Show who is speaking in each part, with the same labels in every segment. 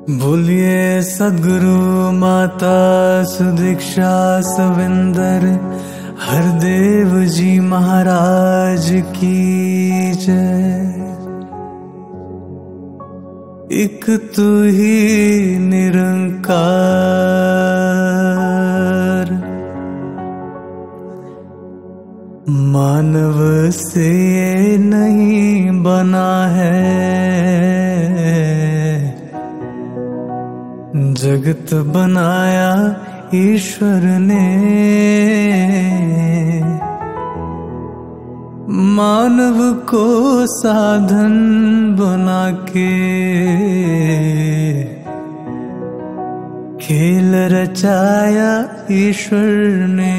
Speaker 1: बोलिए सद्गुरु माता सुदीक्षा सविंदर हरदेव जी महाराज की जय। एक तू ही निरंकार, मानव से नहीं बना है, जगत बनाया ईश्वर ने, मानव को साधन बना के खेल रचाया ईश्वर ने।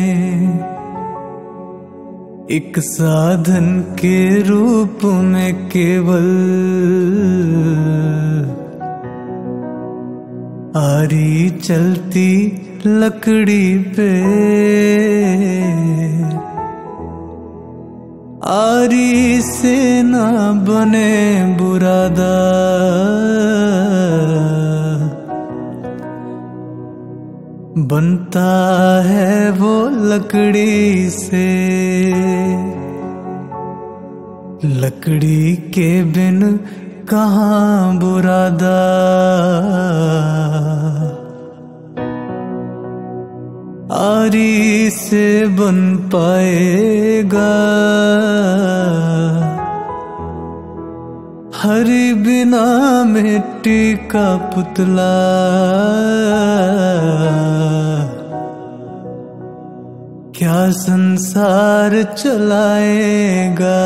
Speaker 1: एक साधन के रूप में केवल आरी चलती लकड़ी पे, आरी से ना बने बुरादा, बनता है वो लकड़ी से। लकड़ी के बिन कहाँ बुरादा, आरी से बन पाएगा। हरि बिना मिट्टी का पुतला, क्या संसार चलाएगा।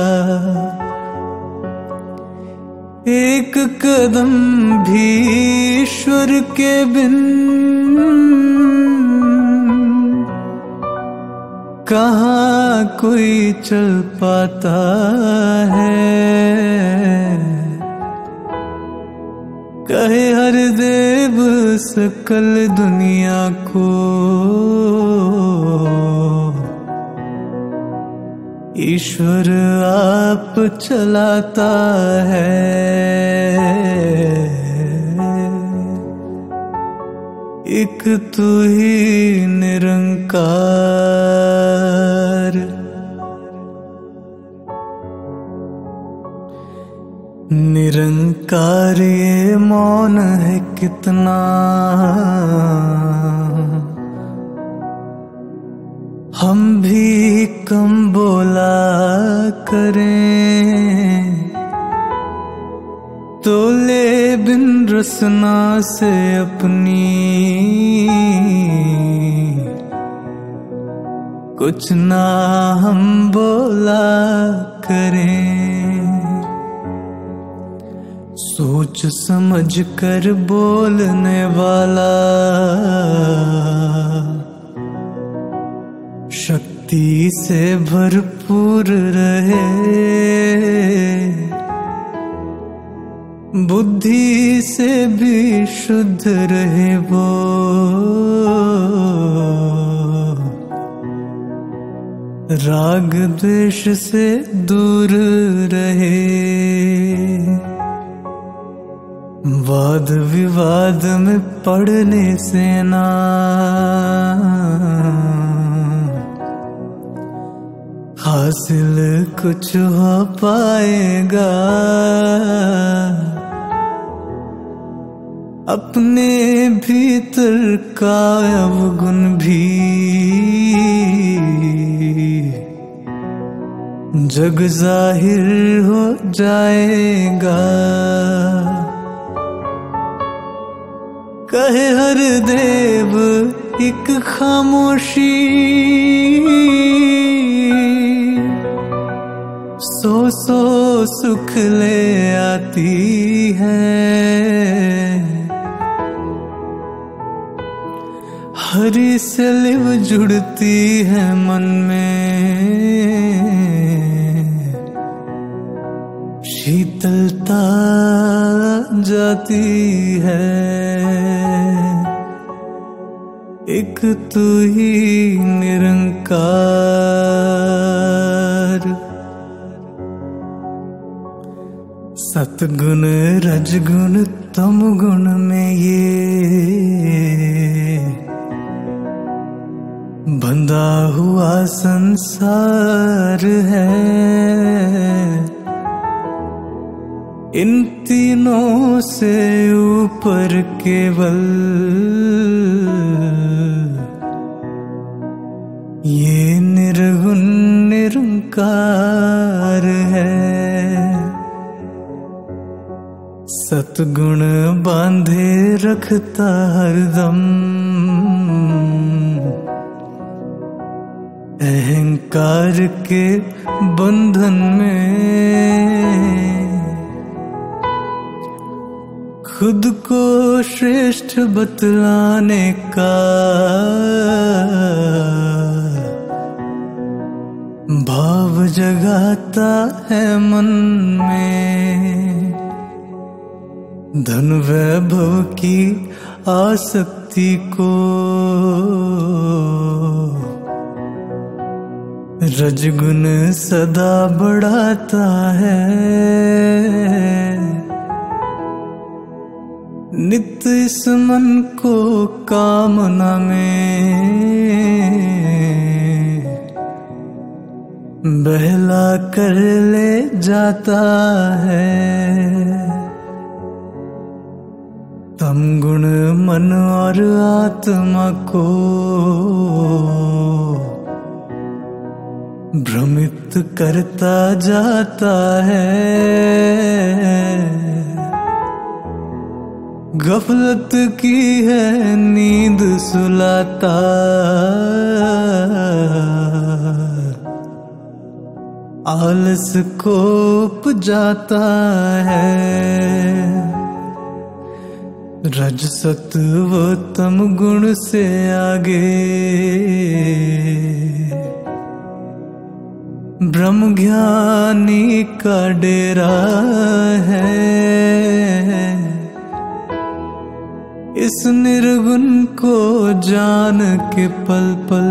Speaker 1: एक कदम भी ईश्वर के बिन कहाँ कोई चल पाता है। कहे हरदेव सकल दुनिया को, ईश्वर आप चलाता है। एक तू ही निरंकार, निरंकार ये मौन है कितना, हम भी कम बोला करें। तोले बिन रसना से अपनी कुछ ना हम बोला करें। सोच समझ कर बोलने वाला शक्ति से भरपूर रहे, बुद्धि से भी शुद्ध रहे वो। राग द्वेष से दूर रहे, वाद विवाद में पड़ने से ना हासिल कुछ हो पाएगा। अपने भीतर का अवगुण भी जग जाहिर हो जाएगा। कहे हरदेव एक खामोशी, सौ सौ सुख ले आती है। हरि से लिव जुड़ती है मन में, शीतलता जाती है। एक तू ही निरंकार, सतगुण रजगुण तम गुण में ये बंधा हुआ संसार है। इन तीनों से ऊपर केवल ये निर्गुण निरंकार है। सतगुण बांधे रखता हरदम अहंकार के बंधन में। खुद को श्रेष्ठ बतलाने का भाव जगाता है मन में। धन वैभव की आसक्ति को रजगुण सदा बढ़ाता है। नित्य इस मन को कामना में बहला कर ले जाता है। तम गुण मन और आत्मा को भ्रमित करता जाता है। गफलत की है नींद सुलाता, आलस को उपजाता है। रज सत्व तम गुण से आगे ब्रह्म ज्ञानी का डेरा है। इस निर्गुण को जान के पल पल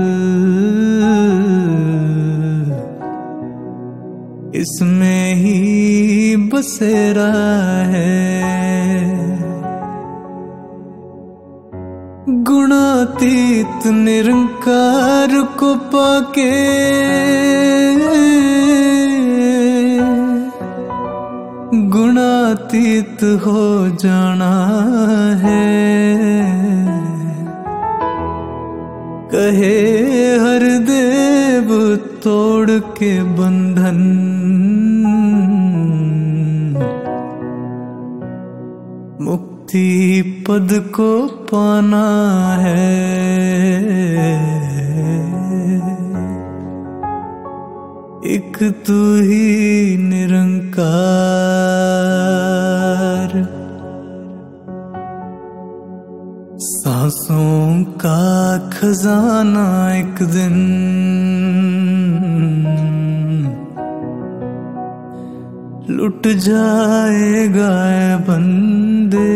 Speaker 1: इसमें ही बसेरा है। गुणातीत निरंकार को पाके गुणातीत हो जाना है। कहे हर देव तोड़ के बंधन, मुक्ति पद को पाना है। एक तू ही निरंकार, सांसों का खजाना एक दिन लुट जाएगा ऐ बंदे।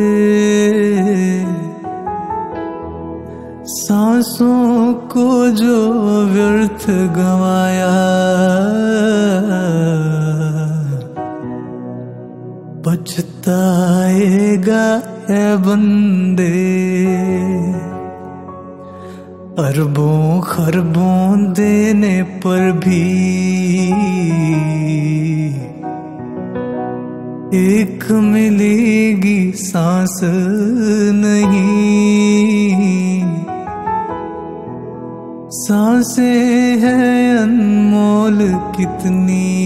Speaker 1: सांसों को जो व्यर्थ गंवाया, पछताएगा ऐ बंदे। अरबों खरबों देने पर भी एक मिलेगी सांस नहीं। सांसें हैं अनमोल कितनी,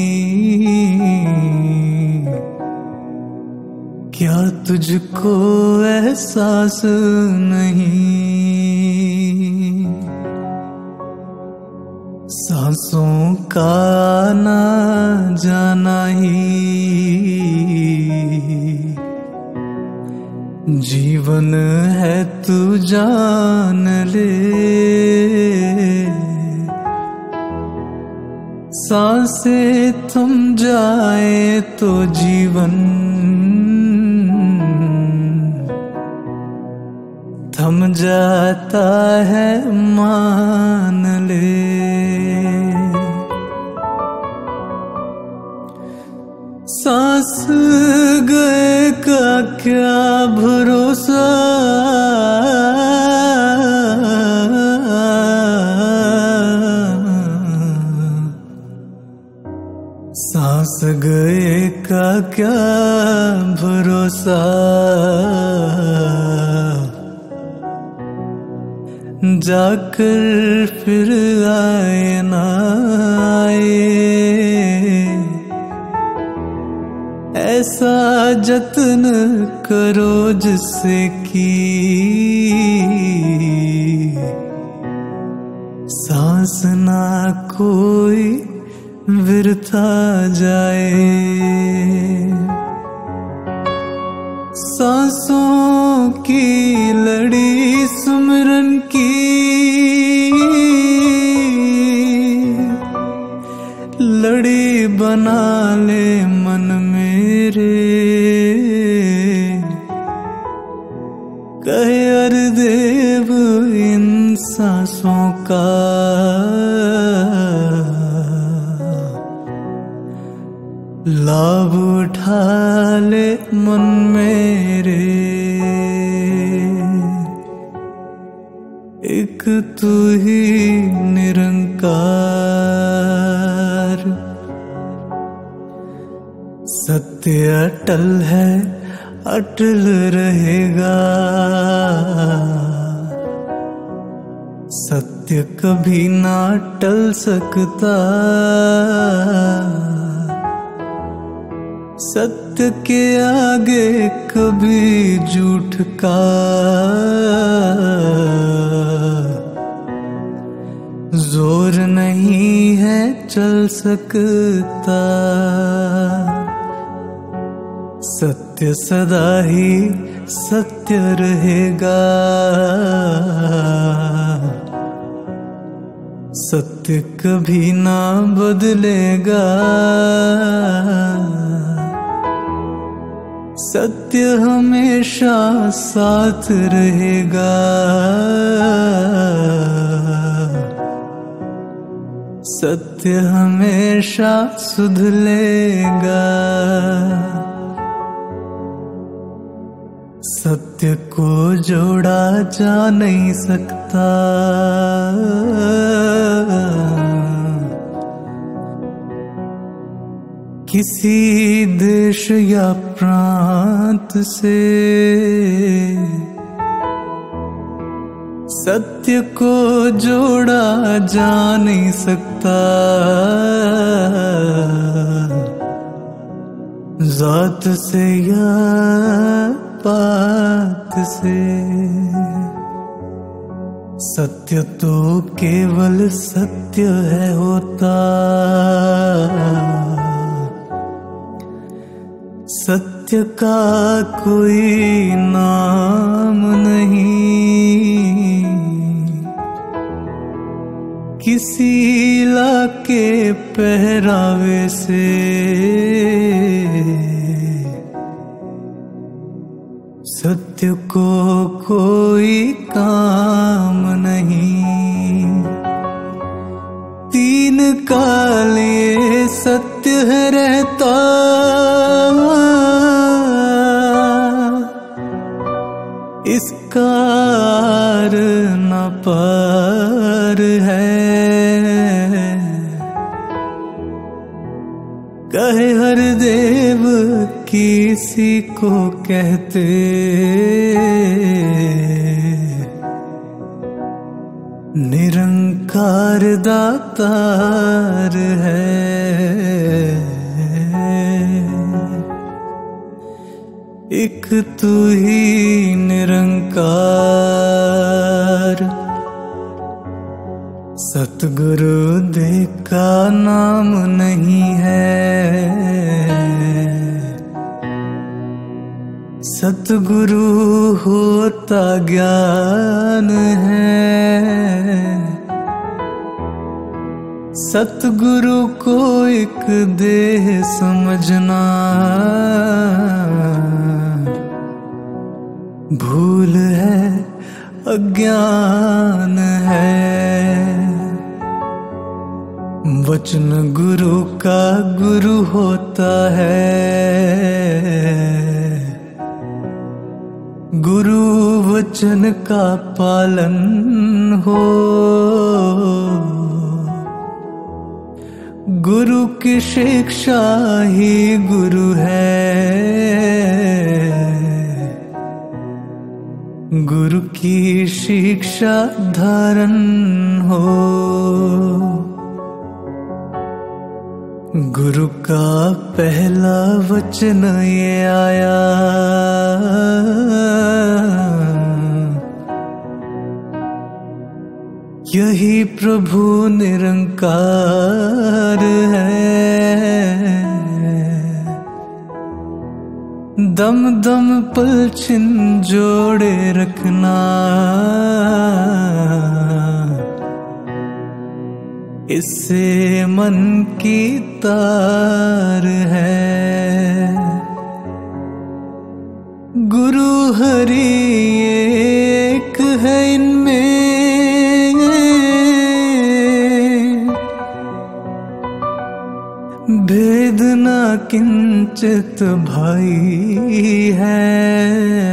Speaker 1: क्या तुझको एहसास नहीं। सांसों का आना जाना ही जीवन है, तू जान ले। सांसें थम जाए तो जीवन थम जाता है, मान ले। सांस गए का क्या भरोसा, सांस गए का क्या भरोसा, जाकर फिर आए ना आए, ऐसा जतन करो जिससे कि सांस ना कोई विरथा जाए। सांसों की लड़ी सुमिरन की, लड़ी बना ले मन मेरे, कहे अरदेव इन सांसों का, लाभ उठा ले मन मेरे। एक तू ही निरंकार, सत्य अटल है अटल रहेगा, सत्य कभी ना टल सकता, सत्य के आगे कभी झूठ का जोर नहीं है चल सकता, सत्य सदा ही सत्य रहेगा, सत्य कभी ना बदलेगा, सत्य हमेशा साथ रहेगा, सत्य हमेशा सुध लेगा, सत्य को जोड़ा जा नहीं सकता, किसी देश या प्रांत से, सत्य को जोड़ा जा नहीं सकता, जात से या पात से, सत्य तो केवल सत्य है होता, सत्य का कोई नाम नहीं, किसी इलाके पहरावे से, सत्य को कोई काम नहीं, तीन काल ये सत्य है रहता, इसका आर न पार है, कहे हर देव किसी को कहते, निरंकार दातार है, एक तू ही निरंकार, सतगुरु देव का नाम नहीं है, सतगुरु होता ज्ञान है, सतगुरु को एक देह समझना, भूल है अज्ञान है, वचन गुरु का गुरु होता है, गुरु वचन का पालन हो। गुरु की शिक्षा ही गुरु है, गुरु की शिक्षा धारण हो। गुरु का पहला वचन ये आया, यही प्रभु निरंकार है। दम दम पलछिन जोड़े रखना, इससे मन की तार है। गुरु हरि एक है इनमें, भेद न किंचित भाई है।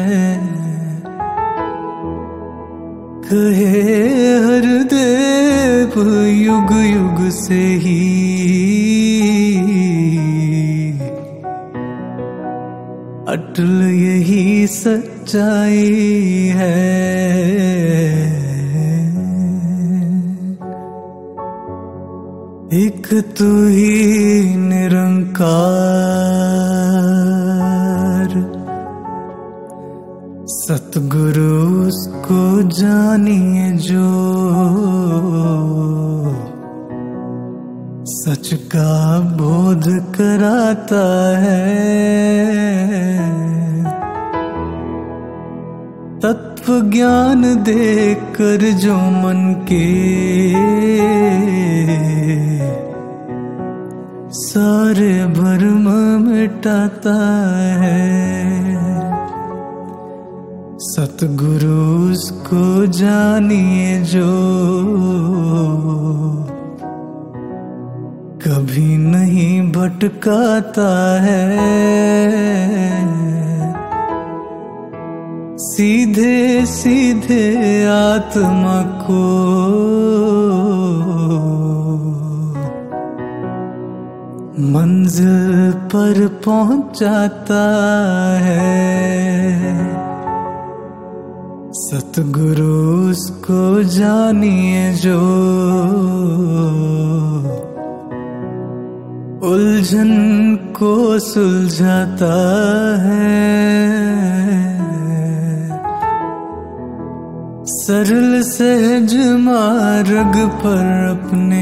Speaker 1: कहे हरदेव युग युग से ही, अटल यही सच्चाई है। एक तू ही निरंकार, सतगुरु उसको जानिए जो, सच का बोध कराता है। तत्व ज्ञान देकर जो मन के सारे भ्रम मिटाता है। सतगुरु उसको जानिए जो, कभी नहीं भटकाता है। सीधे सीधे आत्मा को मंजिल पर पहुंचाता है। सतगुरु उसको जानिए जो, उलझन को सुलझाता है। सरल सहज मार्ग पर अपने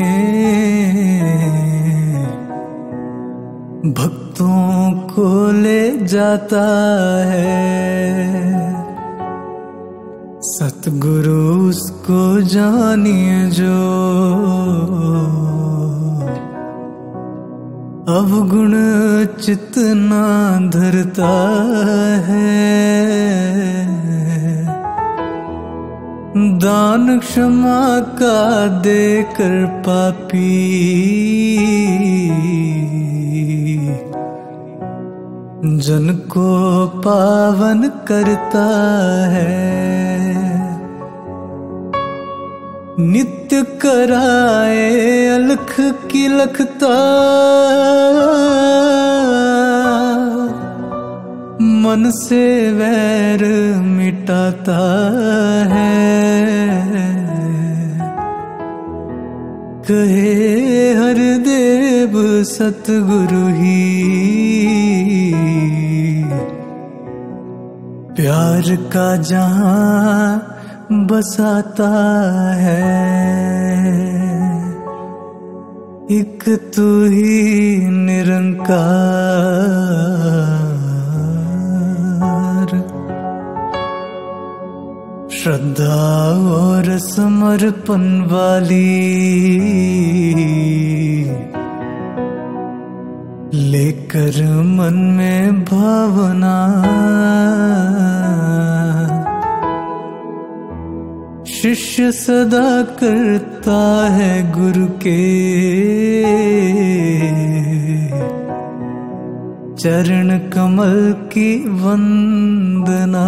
Speaker 1: भक्तों को ले जाता है। सतगुरु उसको जानिए जो, अवगुण चित्त ना धरता है। दान क्षमा का देकर पापी जन को पावन करता है। नित्य कराए अलख की लखता, मन से वैर मिटाता है। कहे हरदेव सतगुरु ही, प्यार का जहां बसाता है। एक तू ही निरंकार, श्रद्धा और समर्पण वाली लेकर मन में भावना, शिष्य सदा करता है गुरु के चरण कमल की वंदना।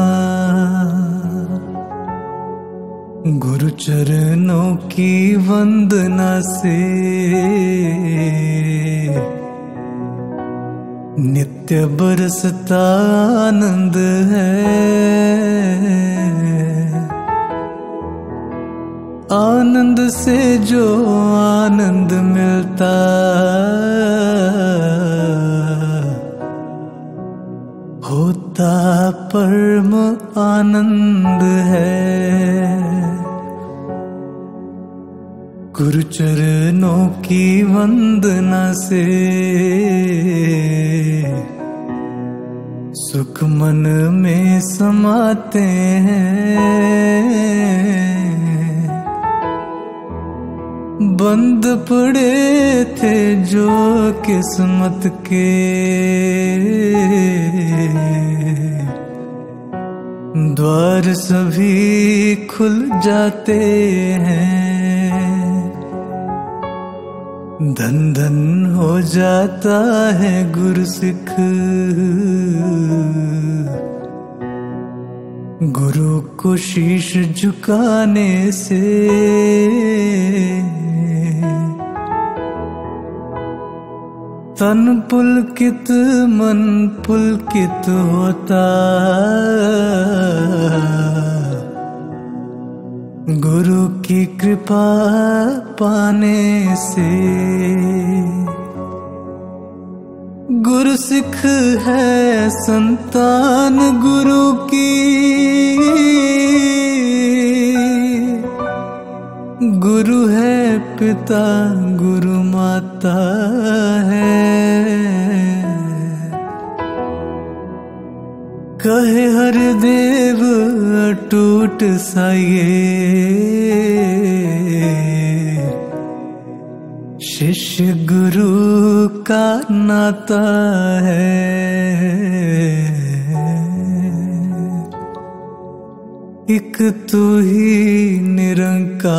Speaker 1: गुरु चरणों की वंदना से नित्य बरसता आनंद है। आनंद से जो आनंद मिलता होता परम आनंद है। गुरु चरणों की वंदना से सुख मन में समाते हैं। बंद पड़े थे जो किस्मत के द्वार सभी खुल जाते हैं। धन धन हो जाता है गुरसिख गुरु को शीश झुकाने से। तन पुलकित मन पुलकित होता गुरु की कृपा पाने से। गुरु सिख है संतान गुरु की, गुरु है पिता गुरु माता है। कहे हरदेव अटूट सा ये शिष्य गुरु का नाता है। एक तू ही निरंकार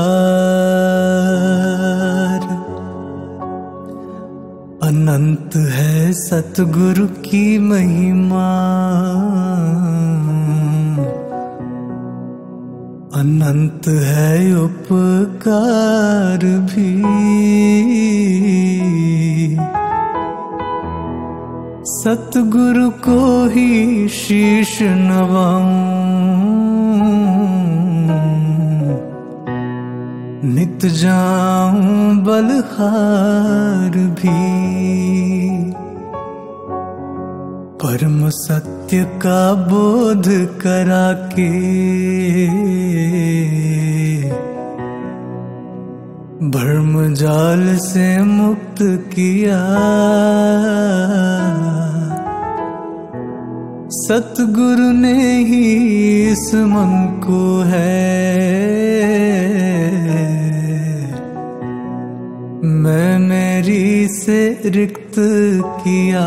Speaker 1: अनंत है सतगुरु की महिमा। अनंत है उपकार भी। सतगुरु को ही शीश नवाऊं, नित जाऊं बलहार भी। परम सत्य का बोध करा के भ्रम जाल से मुक्त किया। सतगुरु ने ही इस मन को है मैं मेरी से रिक्त किया।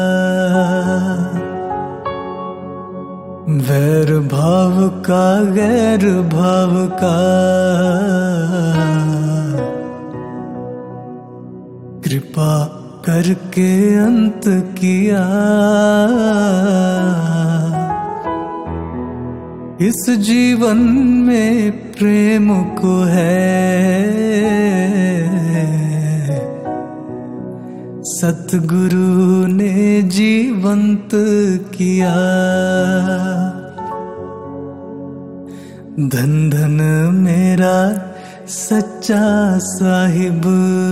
Speaker 1: वैर भाव का गैर भाव का कृपा करके अंत किया। इस जीवन में प्रेम को है सतगुरु ने जीवंत किया। धन धन मेरा सच्चा साहिब,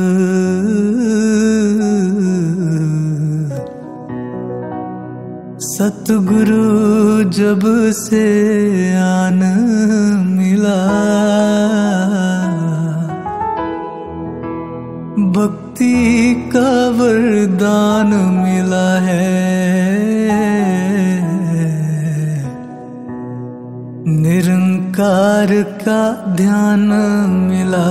Speaker 1: सतगुरु जब से आन मिला। भक्ति का वरदान मिला है, निरंकार का ध्यान मिला।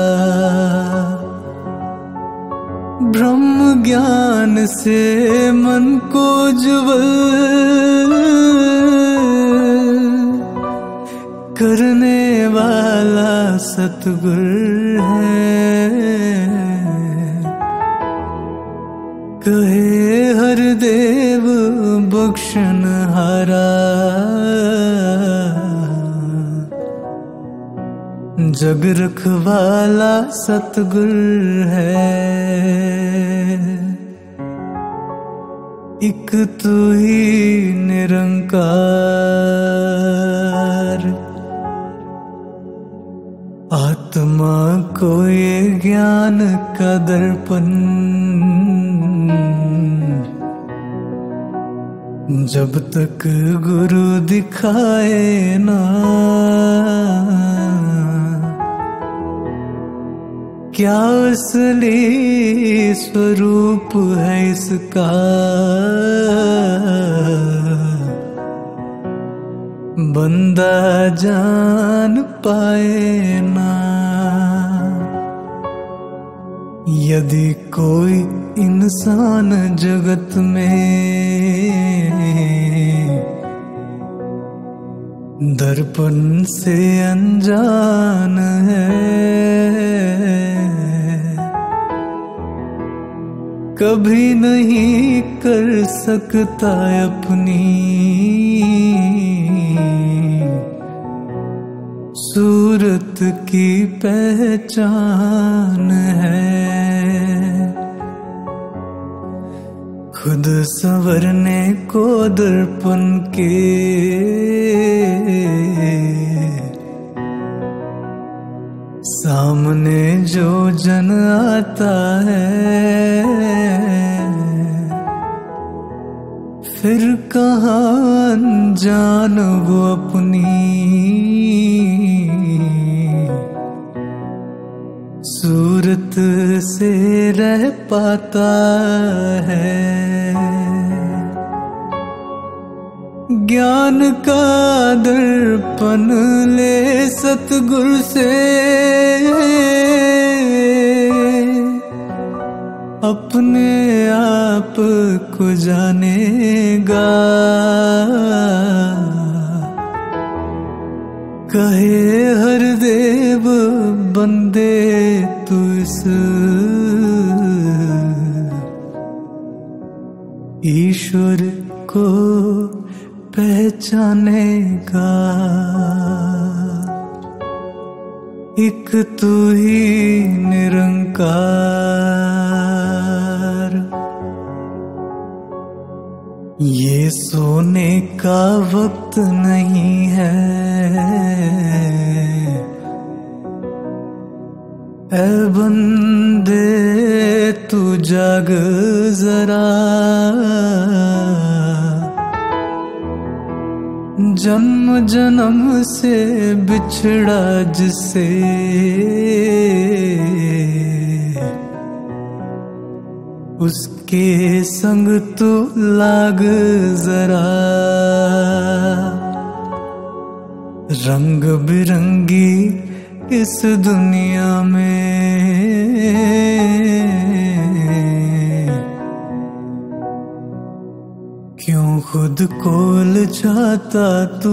Speaker 1: ब्रह्म ज्ञान से मन को उज्ज्वल करने वाला सतगुर है। कहे हर देव बख्शन हारा, जग रखवाला सतगुर है। एक तू ही निरंकार, आत्मा को ये ज्ञान का दर्पण, जब तक गुरु दिखाए ना, क्या असली स्वरूप है इसका, बंदा जान पाए ना। यदि कोई इंसान जगत में दर्पण से अनजान है, कभी नहीं कर सकता अपनी सूरत की पहचान है। खुद संवरने को दर्पण के सामने जो जन आता है, फिर कहाँ अनजान वो अपनी सूरत से रह पाता है। ज्ञान का दर्पण ले सतगुर से, अपने आप को जानेगा। कहे हर देव बंदे तू इस ईश्वर को पहचानेगा। एक तू ही निरंकार, ये सोने का वक्त नहीं है। ऐ बंदे तू जाग जरा, जन्म जन्म से बिछड़ा जिससे, उसके संग तू लाग जरा। रंग बिरंगी इस दुनिया में क्यों खुद को लजाता तू,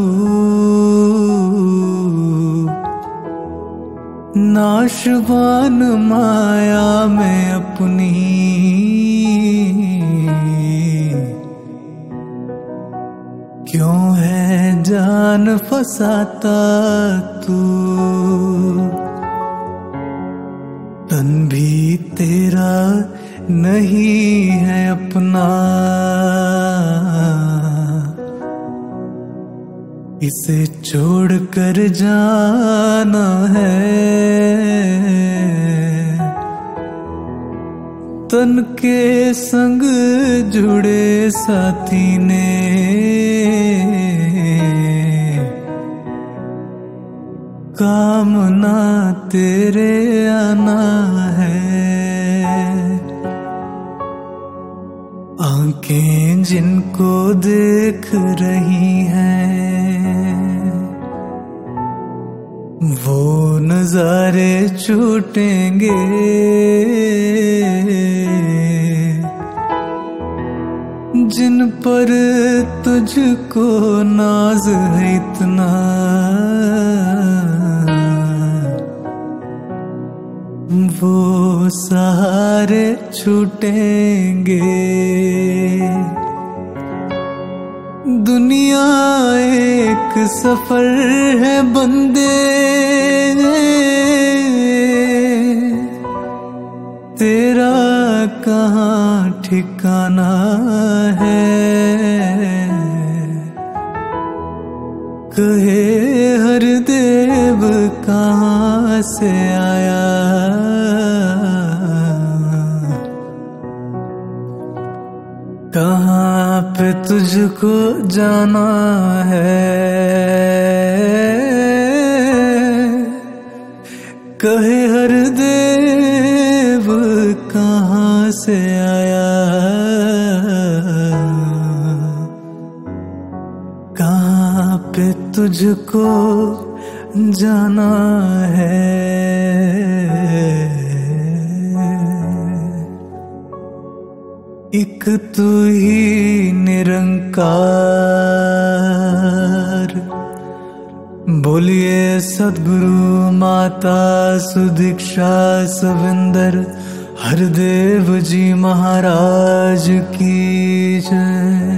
Speaker 1: नाशवान माया में अपनी क्यों है जान फसाता तू। तन भी तेरा नहीं है अपना, इसे छोड़ कर जाना है। तन के संग जुड़े साथी ने काम ना तेरे आना है। आंखें जिनको देख रही हैं वो नजारे छूटेंगे। जिन पर तुझको नाज है इतना वो सहारे छूटेंगे। दुनिया एक सफर है बंदे, तेरा कहाँ ठिकाना है। कहे हर देव कहाँ से आया, कहाँ पे तुझको जाना है। कहे हर देव कहाँ से आया, कहाँ पे तुझको जाना है। एक तू ही निरंकार, बोलिए सद्गुरु माता सुदीक्षा सविंदर हरदेव जी महाराज की जय।